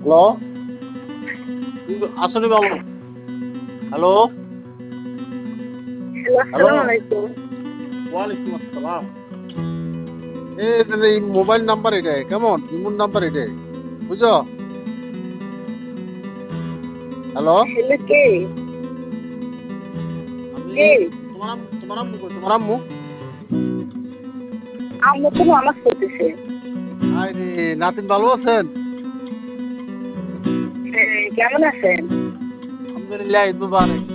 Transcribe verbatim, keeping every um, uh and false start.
Hello, আসলে বাবু। Hello. Hello, hello. আসসালামু আলাইকুম। ওয়ালাইকুম আসসালাম। এই যে এই মোবাইল নাম্বার এটাই কেমন ইমুন নাম্বার এটাই বুঝছো? হ্যালো। হ্যালো, কে? আমি কে? তোমার আম্মু তোমার আম্মু কই তোমার আম্মু? আম্মু তো নামাজ পড়তেছে। আরে নাতিন ভালো আছেন? হ্যাঁ, কেমন আছেন? আলহামদুলিল্লাহ, ঈদ মুবারক।